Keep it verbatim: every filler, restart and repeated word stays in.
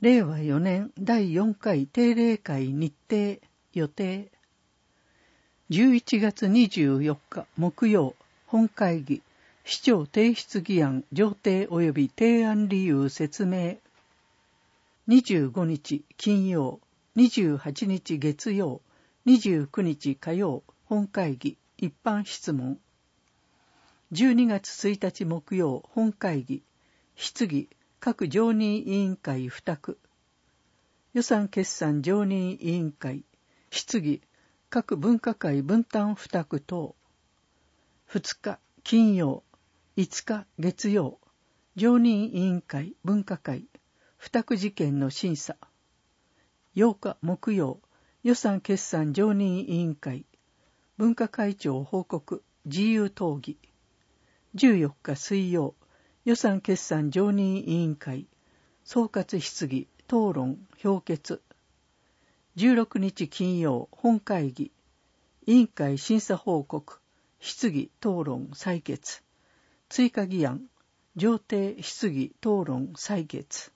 れいわよねんだいよんかい定例会日程予定。じゅういちがつにじゅうよっか木曜本会議市長提出議案上呈及び提案理由説明。にじゅうごにち金曜、にじゅうはちにち月曜、にじゅうくにち火曜本会議一般質問。じゅうにがつついたち木曜本会議質疑各常任委員会付託。予算決算常任委員会質疑各分科会分担付託等。ふつか金曜、いつか月曜常任委員会分科会付託事件の審査。ようか木曜予算決算常任委員会分科会長報告自由討議。じゅうよっか水曜予算決算常任委員会総括質疑討論評決。じゅうろくにち金曜本会議委員会審査報告質疑討論採決。追加議案上呈質疑討論採決。